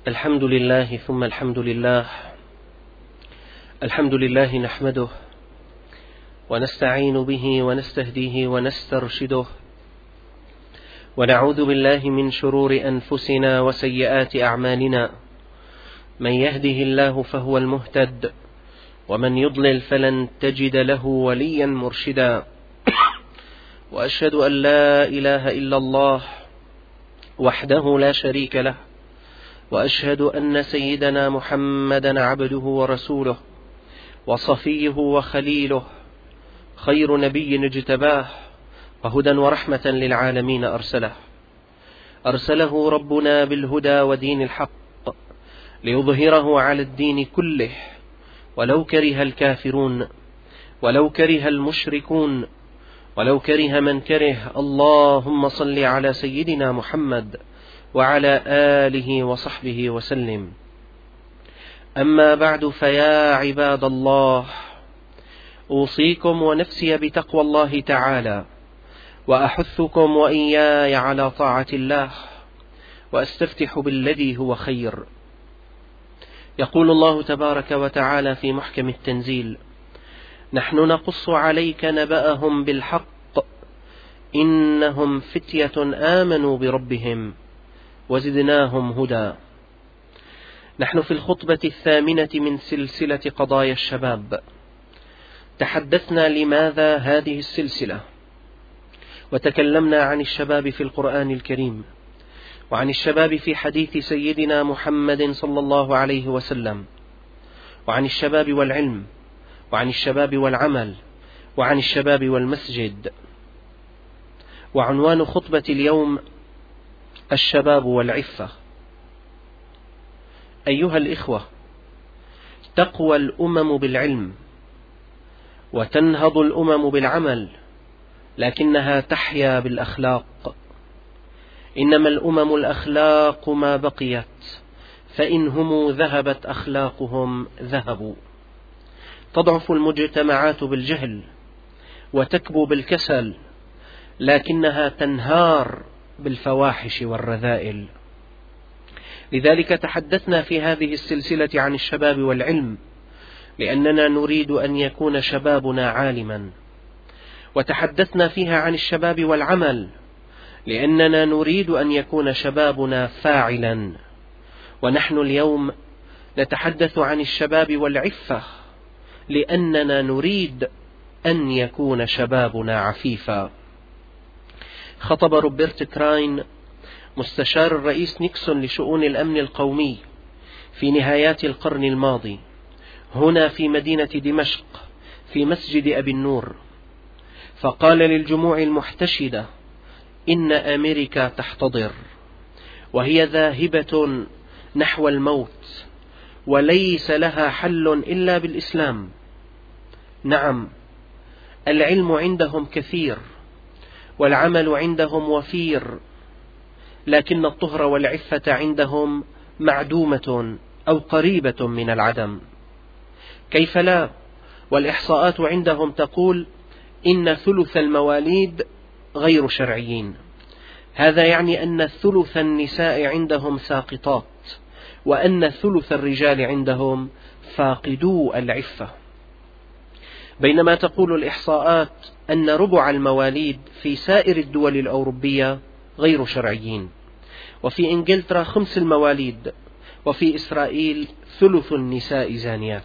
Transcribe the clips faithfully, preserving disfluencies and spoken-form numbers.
الحمد لله ثم الحمد لله الحمد لله نحمده ونستعين به ونستهديه ونسترشده ونعوذ بالله من شرور أنفسنا وسيئات أعمالنا. من يهده الله فهو المهتد ومن يضلل فلن تجد له وليا مرشدا. وأشهد أن لا إله إلا الله وحده لا شريك له، وأشهد أن سيدنا محمدا عبده ورسوله وصفيه وخليله، خير نبي اجتباه وهدى ورحمة للعالمين أرسله. أرسله ربنا بالهدى ودين الحق ليظهره على الدين كله ولو كره الكافرون ولو كره المشركون ولو كره من كره. اللهم صل على سيدنا محمد وعلى آله وصحبه وسلم. أما بعد، فيا عباد الله، أوصيكم ونفسي بتقوى الله تعالى، وأحثكم وإياي على طاعة الله، وأستفتح بالذي هو خير. يقول الله تبارك وتعالى في محكم التنزيل: نحن نقص عليك نبأهم بالحق إنهم فتية آمنوا بربهم وزدناهم هدى. نحن في الخطبة الثامنة من سلسلة قضايا الشباب. تحدثنا لماذا هذه السلسلة، وتكلمنا عن الشباب في القرآن الكريم، وعن الشباب في حديث سيدنا محمد صلى الله عليه وسلم، وعن الشباب والعلم، وعن الشباب والعمل، وعن الشباب والمسجد. وعنوان خطبة اليوم: الشباب والعفة. أيها الإخوة، تقوى الأمم بالعلم وتنهض الأمم بالعمل، لكنها تحيا بالأخلاق. إنما الأمم الأخلاق ما بقيت، فإن هم ذهبت أخلاقهم ذهبوا. تضعف المجتمعات بالجهل وتكبو بالكسل، لكنها تنهار بالفواحش والرذائل. لذلك تحدثنا في هذه السلسلة عن الشباب والعلم، لأننا نريد أن يكون شبابنا عالما. وتحدثنا فيها عن الشباب والعمل، لأننا نريد أن يكون شبابنا فاعلا. ونحن اليوم نتحدث عن الشباب والعفة، لأننا نريد أن يكون شبابنا عفيفا. خطب روبرت كراين مستشار الرئيس نيكسون لشؤون الأمن القومي في نهايات القرن الماضي هنا في مدينة دمشق في مسجد أبي النور، فقال للجموع المحتشدة: إن أمريكا تحتضر، وهي ذاهبة نحو الموت، وليس لها حل إلا بالإسلام. نعم، العلم عندهم كثير والعمل عندهم وفير، لكن الطهر والعفة عندهم معدومة أو قريبة من العدم. كيف لا؟ والإحصاءات عندهم تقول إن ثلث المواليد غير شرعيين. هذا يعني أن ثلث النساء عندهم ساقطات، وأن ثلث الرجال عندهم فاقدو العفة. بينما تقول الإحصاءات أن ربع المواليد في سائر الدول الأوروبية غير شرعيين، وفي إنجلترا خمس المواليد، وفي إسرائيل ثلث النساء زانيات.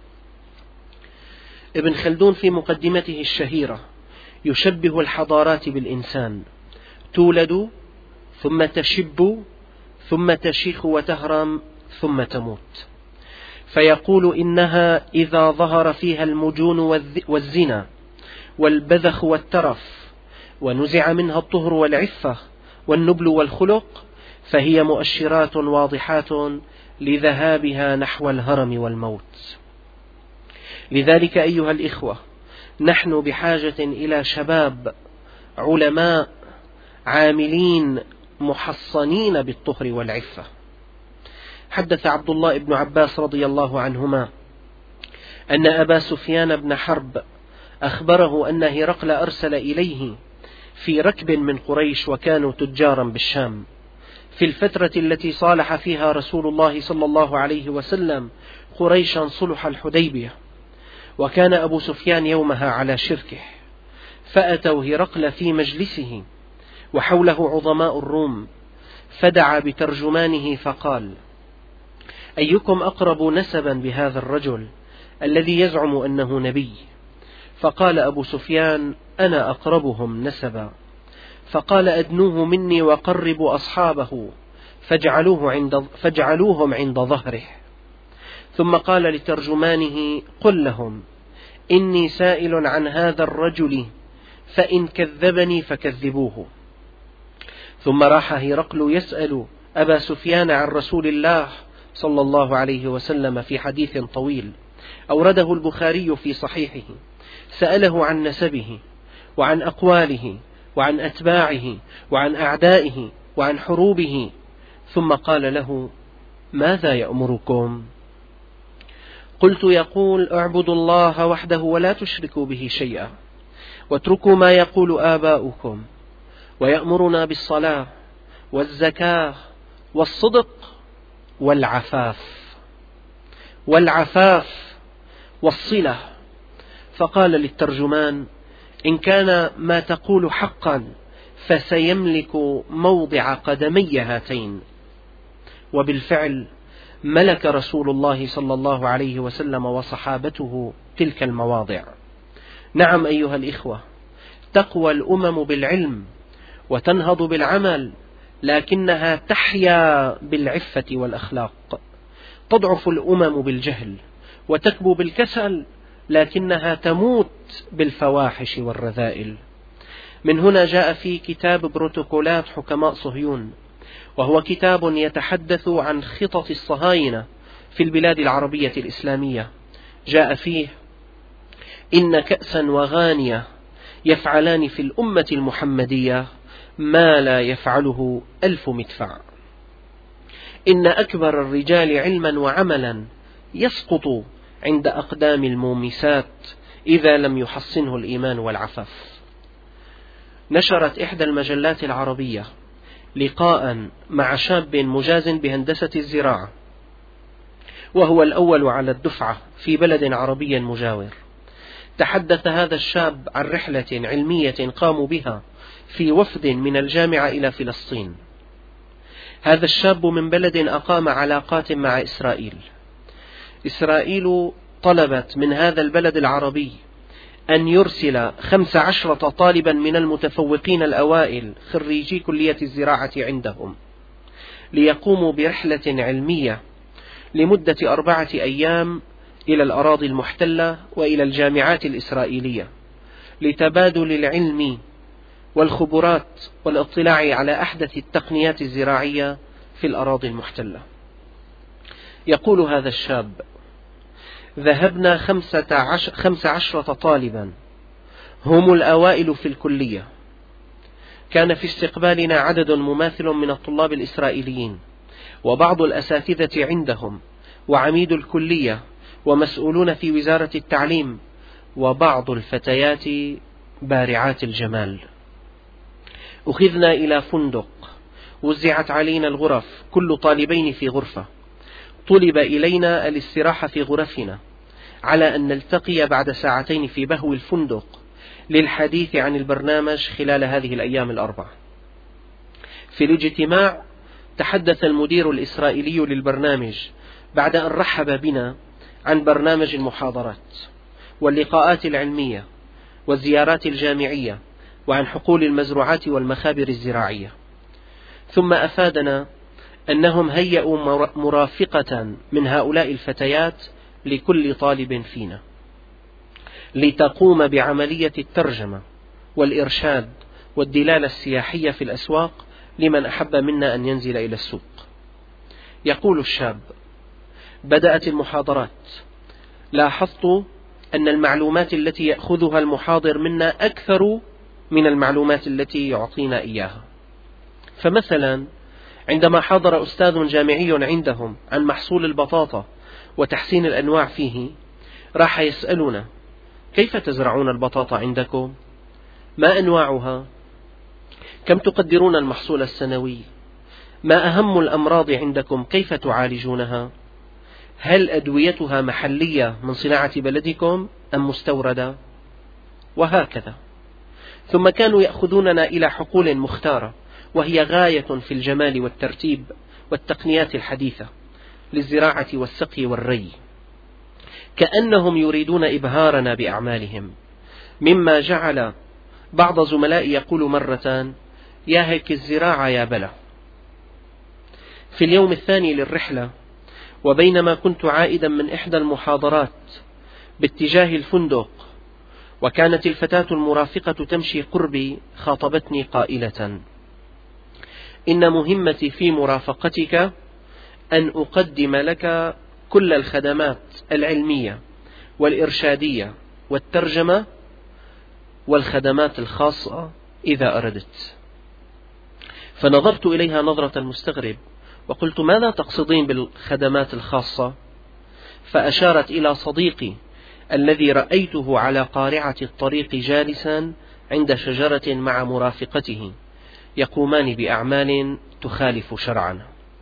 ابن خلدون في مقدمته الشهيرة يشبه الحضارات بالإنسان: تولد ثم تشب ثم تشيخ وتهرم ثم تموت. فيقول إنها إذا ظهر فيها المجون والزنا والبذخ والترف، ونزع منها الطهر والعفة والنبل والخلق، فهي مؤشرات واضحات لذهابها نحو الهرم والموت. لذلك أيها الإخوة، نحن بحاجة إلى شباب علماء عاملين محصنين بالطهر والعفة. حدث عبد الله بن عباس رضي الله عنهما أن أبا سفيان بن حرب أخبره أن هرقل أرسل إليه في ركب من قريش، وكانوا تجارا بالشام، في الفترة التي صالح فيها رسول الله صلى الله عليه وسلم قريشا صلح الحديبية، وكان أبو سفيان يومها على شركه، فأتوا هرقل في مجلسه وحوله عظماء الروم، فدعا بترجمانه فقال: أيكم أقرب نسبا بهذا الرجل الذي يزعم أنه نبي؟ فقال أبو سفيان: أنا أقربهم نسبا. فقال: أدنوه مني وقربوا أصحابه فاجعلوه عند فاجعلوهم عند ظهره. ثم قال لترجمانه: قل لهم إني سائل عن هذا الرجل، فإن كذبني فكذبوه. ثم راح هرقل يسأل أبا سفيان عن رسول الله صلى الله عليه وسلم في حديث طويل أورده البخاري في صحيحه، سأله عن نسبه وعن أقواله وعن أتباعه وعن أعدائه وعن حروبه، ثم قال له: ماذا يأمركم؟ قلت: يقول: اعبدوا الله وحده ولا تشركوا به شيئا، واتركوا ما يقول آباؤكم، ويأمرنا بالصلاة والزكاة والصدق والعفاف والعفاف والصلة. فقال للترجمان: إن كان ما تقول حقا فسيملك موضع قدمي هاتين. وبالفعل ملك رسول الله صلى الله عليه وسلم وصحابته تلك المواضع. نعم أيها الإخوة، تقوى الأمم بالعلم وتنهض بالعمل، لكنها تحيا بالعفة والأخلاق. تضعف الأمم بالجهل وتكبو بالكسل، لكنها تموت بالفواحش والرذائل. من هنا جاء في كتاب بروتوكولات حكماء صهيون، وهو كتاب يتحدث عن خطط الصهاينة في البلاد العربية الإسلامية، جاء فيه: إن كأسا وغانية يفعلان في الأمة المحمدية ما لا يفعله ألف مدفع. إن أكبر الرجال علما وعملا يسقط عند أقدام المومسات إذا لم يحصنه الإيمان والعفاف. نشرت إحدى المجلات العربية لقاء مع شاب مجاز بهندسة الزراعة، وهو الأول على الدفعة في بلد عربي مجاور. تحدث هذا الشاب عن رحلة علمية قاموا بها في وفد من الجامعة إلى فلسطين. هذا الشاب من بلد أقام علاقات مع إسرائيل. إسرائيل طلبت من هذا البلد العربي أن يرسل خمس عشرة طالبا من المتفوقين الأوائل خريجي كلية الزراعة عندهم ليقوموا برحلة علمية لمدة أربعة أيام إلى الأراضي المحتلة وإلى الجامعات الإسرائيلية لتبادل العلم والخبرات والاطلاع على أحدث التقنيات الزراعية في الأراضي المحتلة. يقول هذا الشاب: ذهبنا خمسة عشر خمس عشرة طالبا هم الأوائل في الكلية. كان في استقبالنا عدد مماثل من الطلاب الإسرائيليين وبعض الأساتذة عندهم وعميد الكلية ومسؤولون في وزارة التعليم وبعض الفتيات بارعات الجمال. أخذنا إلى فندق، وزعت علينا الغرف، كل طالبين في غرفة. طلب إلينا الاستراحة في غرفنا على أن نلتقي بعد ساعتين في بهو الفندق للحديث عن البرنامج خلال هذه الأيام الأربع. في الاجتماع تحدث المدير الإسرائيلي للبرنامج بعد أن رحب بنا عن برنامج المحاضرات واللقاءات العلمية والزيارات الجامعية وعن حقول المزروعات والمخابر الزراعية، ثم أفادنا أنهم هيئوا مرافقة من هؤلاء الفتيات لكل طالب فينا لتقوم بعملية الترجمة والإرشاد والدلالة السياحية في الأسواق لمن أحب منا أن ينزل إلى السوق. يقول الشاب: بدأت المحاضرات، لاحظت أن المعلومات التي يأخذها المحاضر منا أكثر من المعلومات التي يعطينا إياها. فمثلا عندما حضر أستاذ جامعي عندهم عن محصول البطاطا وتحسين الأنواع فيه، راح يسألنا: كيف تزرعون البطاطا عندكم؟ ما أنواعها؟ كم تقدرون المحصول السنوي؟ ما أهم الأمراض عندكم؟ كيف تعالجونها؟ هل أدويتها محلية من صناعة بلدكم أم مستوردة؟ وهكذا. ثم كانوا يأخذوننا إلى حقول مختارة، وهي غاية في الجمال والترتيب والتقنيات الحديثة للزراعة والسقي والري، كأنهم يريدون إبهارنا بأعمالهم، مما جعل بعض زملائي يقول مرة: يا هيك الزراعة يا بلا. في اليوم الثاني للرحلة، وبينما كنت عائدا من إحدى المحاضرات باتجاه الفندق، وكانت الفتاة المرافقة تمشي قربي، خاطبتني قائلة: إن مهمتي في مرافقتك أن أقدم لك كل الخدمات العلمية والإرشادية والترجمة والخدمات الخاصة إذا أردت. فنظرت إليها نظرة المستغرب وقلت: ماذا تقصدين بالخدمات الخاصة؟ فأشارت إلى صديقي الذي رأيته على قارعة الطريق جالسا عند شجرة مع مرافقته يقومان بأعمال تخالف شرعنا.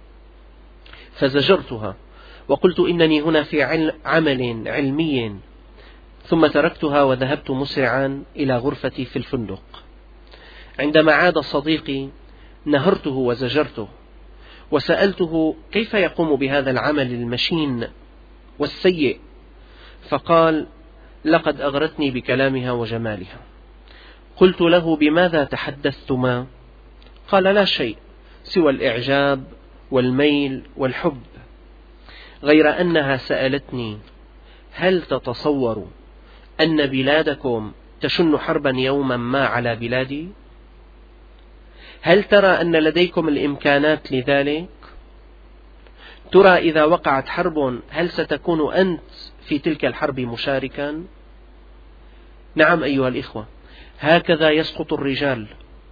فزجرتها وقلت: إنني هنا في عمل علمي. ثم تركتها وذهبت مسرعا إلى غرفتي في الفندق. عندما عاد صديقي نهرته وزجرته وسألته كيف يقوم بهذا العمل المشين والسيء، فقال: لقد أغرتني بكلامها وجمالها. قلت له: بماذا تحدثتما؟ قال: لا شيء سوى الإعجاب والميل والحب، غير أنها سألتني: هل تتصور أن بلادكم تشن حربا يوما ما على بلادي؟ هل ترى أن لديكم الإمكانات لذلك؟ ترى إذا وقعت حرب هل ستكون أنت في تلك الحرب مشاركا؟ نعم أيها الإخوة، هكذا يسقط الرجال،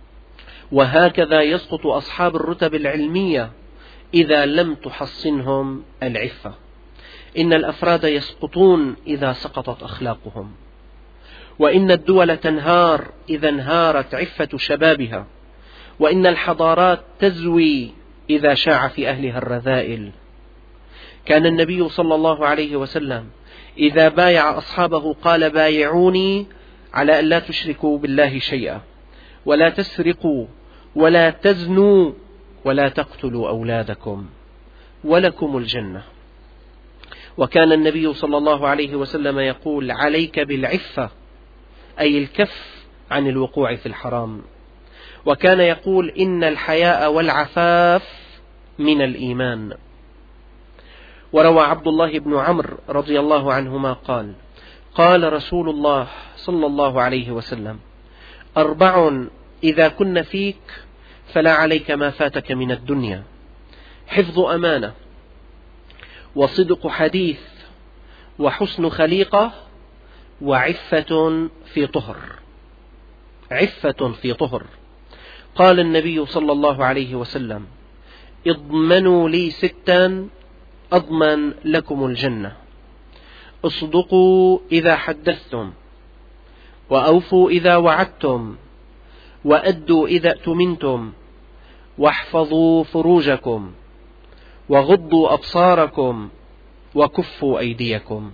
وهكذا يسقط أصحاب الرتب العلمية إذا لم تحصنهم العفة. إن الأفراد يسقطون إذا سقطت أخلاقهم، وإن الدول تنهار إذا انهارت عفة شبابها، وإن الحضارات تزوي إذا شاع في أهلها الرذائل. كان النبي صلى الله عليه وسلم إذا بايع أصحابه قال: بايعوني على أن لا تشركوا بالله شيئا، ولا تسرقوا، ولا تزنوا، ولا تقتلوا أولادكم، ولكم الجنة. وكان النبي صلى الله عليه وسلم يقول: عليك بالعفة، أي الكف عن الوقوع في الحرام. وكان يقول: إن الحياء والعفاف من الإيمان. وروى عبد الله بن عمرو رضي الله عنهما قال: قال رسول الله صلى الله عليه وسلم: أربع إذا كن فيك فلا عليك ما فاتك من الدنيا: حفظ أمانة، وصدق حديث، وحسن خليقة، وعفة في طهر. عفة في طهر. قال النبي صلى الله عليه وسلم: اضمنوا لي ستا أضمن لكم الجنة: اصدقوا إذا حدثتم، وأوفوا إذا وعدتم، وأدوا إذا اؤتمنتم، واحفظوا فروجكم، وغضوا أبصاركم، وكفوا أيديكم.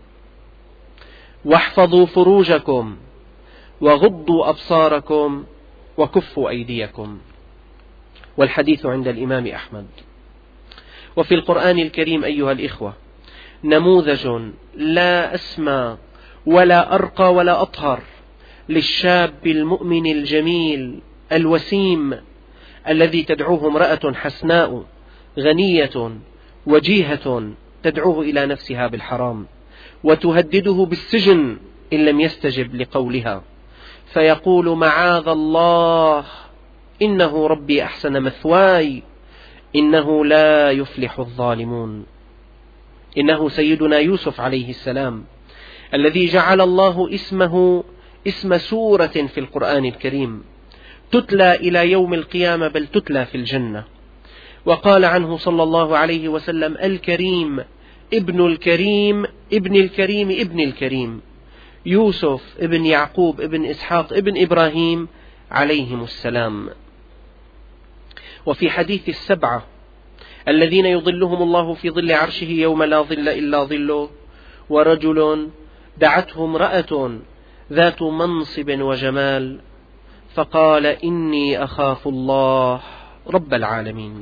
واحفظوا فروجكم، وغضوا أبصاركم، وكفوا أيديكم. والحديث عند الإمام أحمد. وفي القرآن الكريم أيها الإخوة نموذج لا أسمى ولا أرقى ولا أطهر للشاب المؤمن الجميل الوسيم الذي تدعوه امرأة حسناء غنية وجيهة تدعوه إلى نفسها بالحرام، وتهدده بالسجن إن لم يستجب لقولها، فيقول: معاذ الله، إنه ربي أحسن مثواي، إنه لا يفلح الظالمون. إنه سيدنا يوسف عليه السلام الذي جعل الله اسمه اسم سورة في القرآن الكريم تتلى إلى يوم القيامة، بل تتلى في الجنة. وقال عنه صلى الله عليه وسلم: الكريم ابن الكريم ابن الكريم ابن الكريم، يوسف ابن يعقوب ابن إسحاق ابن إبراهيم عليهم السلام. وفي حديث السبعة الذين يظلهم الله في ظل عرشه يوم لا ظل إلا ظله، ورجل دعته امرأة ذات منصب وجمال فقال إني أخاف الله رب العالمين.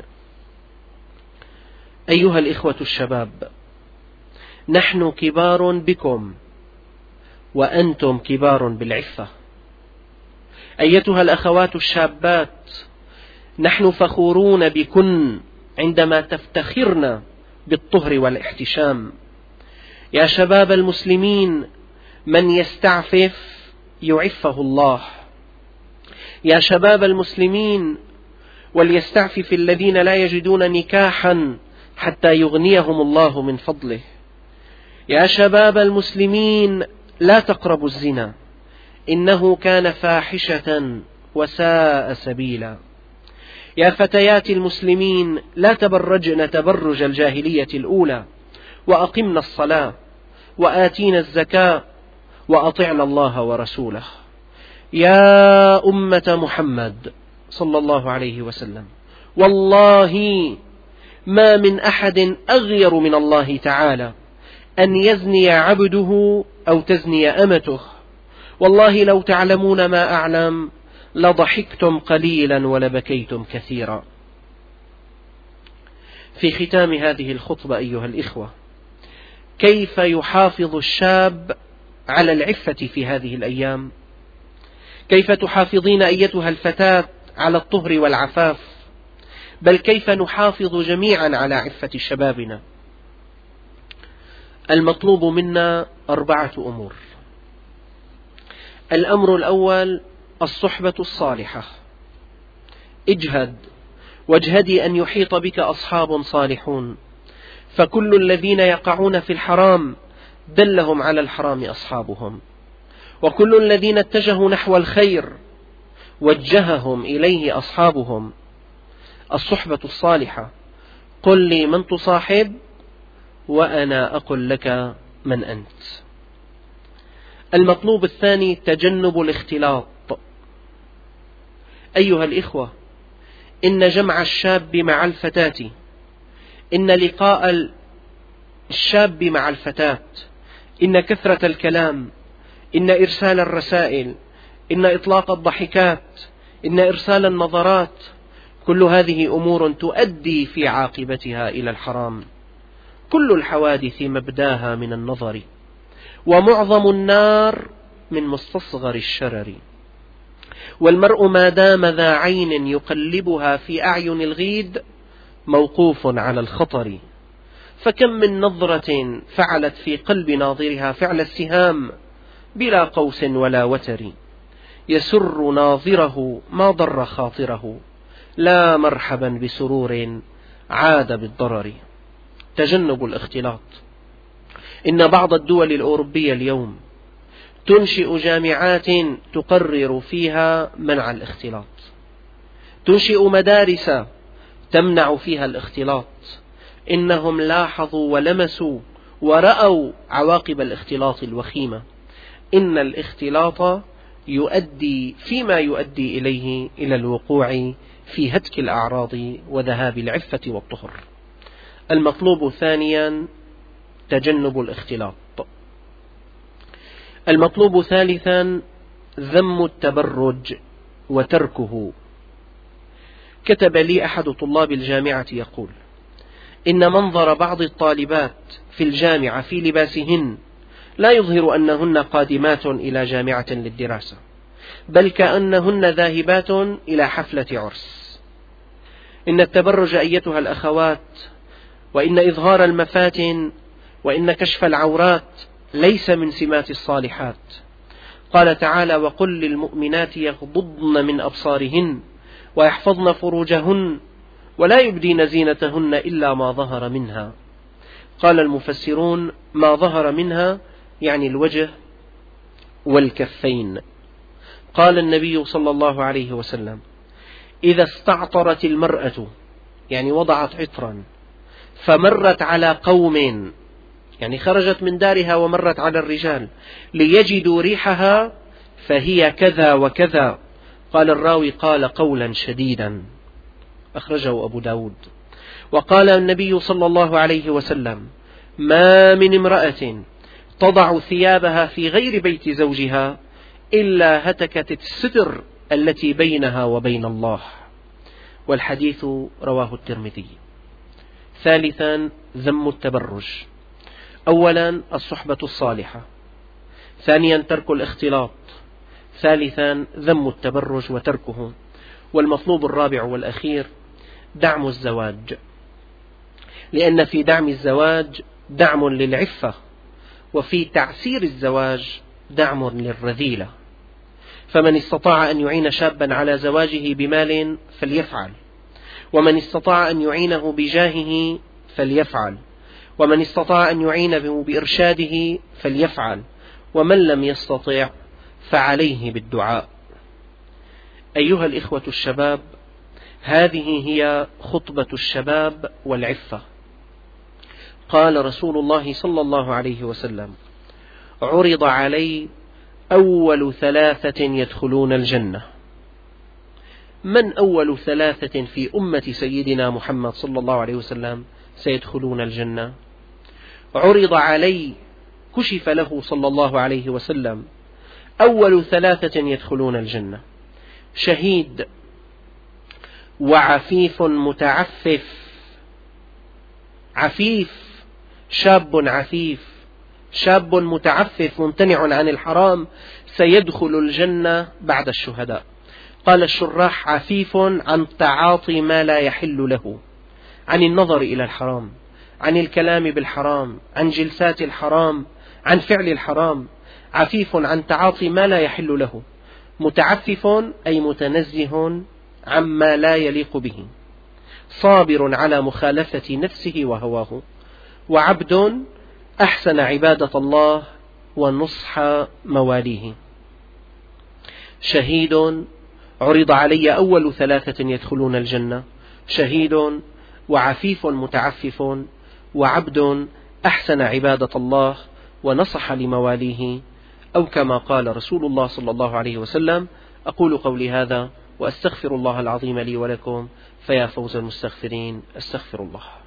أيها الإخوة الشباب، نحن كبار بكم وأنتم كبار بالعفة. أيتها الأخوات الشابات، نحن فخورون بكن عندما تفتخرن بالطهر والاحتشام. يا شباب المسلمين، من يستعفف يعفه الله. يا شباب المسلمين، وليستعفف الذين لا يجدون نكاحا حتى يغنيهم الله من فضله. يا شباب المسلمين، لا تقربوا الزنا، إنه كان فاحشة وساء سبيلا. يا فتيات المسلمين، لا تبرجن تبرج الجاهلية الأولى، وأقمنا الصلاة وآتينا الزكاة وأطعنا الله ورسوله. يا أمة محمد صلى الله عليه وسلم، والله ما من أحد أغير من الله تعالى أن يزني عبده أو تزني أمته. والله لو تعلمون ما أعلم لضحكتم قليلا ولبكيتم كثيرا. في ختام هذه الخطبة أيها الإخوة، كيف يحافظ الشاب على العفة في هذه الأيام؟ كيف تحافظين أيتها الفتاة على الطهر والعفاف؟ بل كيف نحافظ جميعا على عفة شبابنا؟ المطلوب منا أربعة أمور. الأمر الأول الصحبة الصالحة. اجهد واجهدي أن يحيط بك أصحاب صالحون، فكل الذين يقعون في الحرام دلهم على الحرام أصحابهم، وكل الذين اتجهوا نحو الخير وجههم إليه أصحابهم. الصحبة الصالحة، قل لي من تصاحب وأنا أقول لك من أنت. المطلوب الثاني تجنب الاختلاط. أيها الإخوة، إن جمع الشاب مع الفتاة، إن لقاء الشاب مع الفتاة، إن كثرة الكلام، إن إرسال الرسائل، إن إطلاق الضحكات، إن إرسال النظرات، كل هذه أمور تؤدي في عاقبتها إلى الحرام. كل الحوادث مبداها من النظر، ومعظم النار من مستصغر الشرر. والمرء ما دام ذا عين يقلبها في أعين الغيد موقوف على الخطر. فكم من نظرة فعلت في قلب ناظرها فعل السهام بلا قوس ولا وتر، يسر ناظره ما ضر خاطره، لا مرحبا بسرور عاد بالضرر. تجنب الاختلاط. إن بعض الدول الأوروبية اليوم تنشئ جامعات تقرر فيها منع الاختلاط، تنشئ مدارس تمنع فيها الاختلاط. إنهم لاحظوا ولمسوا ورأوا عواقب الاختلاط الوخيمة. إن الاختلاط يؤدي فيما يؤدي إليه إلى الوقوع في هتك الأعراض وذهاب العفة والطهر. المطلوب ثانيا تجنب الاختلاط. المطلوب ثالثا ذم التبرج وتركه. كتب لي أحد طلاب الجامعة يقول: إن منظر بعض الطالبات في الجامعة في لباسهن لا يظهر أنهن قادمات إلى جامعة للدراسة، بل كأنهن ذاهبات إلى حفلة عرس. إن التبرج أيتها الأخوات، وإن إظهار المفاتن، وإن كشف العورات ليس من سمات الصالحات. قال تعالى: وقل للمؤمنات يغضضن من أبصارهن ويحفظن فروجهن ولا يبدين زينتهن إلا ما ظهر منها. قال المفسرون: ما ظهر منها يعني الوجه والكفين. قال النبي صلى الله عليه وسلم: إذا استعطرت المرأة، يعني وضعت عطرا، فمرت على قوم، يعني خرجت من دارها ومرت على الرجال ليجدوا ريحها، فهي كذا وكذا. قال الراوي: قال قولا شديدا. أخرجه أبو داود. وقال النبي صلى الله عليه وسلم: ما من امرأة تضع ثيابها في غير بيت زوجها إلا هتكت الستر التي بينها وبين الله. والحديث رواه الترمذي. ثالثا، ذم التبرج. أولا، الصحبة الصالحة. ثانيا، ترك الاختلاط. ثالثا، ذم التبرج وتركه. والمطلوب الرابع والأخير دعم الزواج، لأن في دعم الزواج دعم للعفة، وفي تعسير الزواج دعم للرذيلة. فمن استطاع أن يعين شابا على زواجه بمال فليفعل، ومن استطاع أن يعينه بجاهه فليفعل، ومن استطاع أن يعينه بإرشاده فليفعل، ومن لم يستطع فعليه بالدعاء. أيها الإخوة الشباب، هذه هي خطبة الشباب والعفة. قال رسول الله صلى الله عليه وسلم: عرض علي أول ثلاثة يدخلون الجنة. من أول ثلاثة في أمة سيدنا محمد صلى الله عليه وسلم سيدخلون الجنة؟ عرض علي، كشف له صلى الله عليه وسلم أول ثلاثة يدخلون الجنة: شهيد، وعفيف متعفف. عفيف، شاب عفيف، شاب متعفف ممتنع عن الحرام سيدخل الجنة بعد الشهداء. قال الشراح: عفيف عن تعاطي ما لا يحل له، عن النظر إلى الحرام، عن الكلام بالحرام، عن جلسات الحرام، عن فعل الحرام. عفيف عن تعاطي ما لا يحل له. متعفف أي متنزه عما لا يليق به، صابر على مخالفة نفسه وهواه. وعبد أحسن عبادة الله ونصح مواليه. شهيد، عرض علي أول ثلاثة يدخلون الجنة: شهيد، وعفيف متعفف، وعبد أحسن عبادة الله ونصح لمواليه، أو كما قال رسول الله صلى الله عليه وسلم. أقول قولي هذا وأستغفر الله العظيم لي ولكم، فيا فوز المستغفرين. أستغفر الله.